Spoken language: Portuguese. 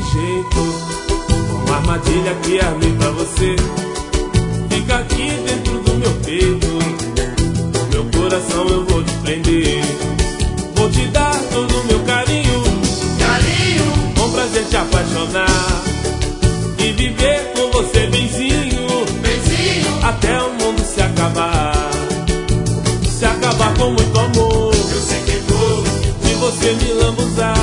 jeito, com a armadilha que armei pra você. Fica aqui dentro do meu peito, no meu coração eu vou te prender. Vou te dar todo o meu carinho, carinho, com prazer te apaixonar e viver com você benzinho, benzinho, até o mundo se acabar. Se acabar com muito amor, eu sei que vou se você me lambuzar.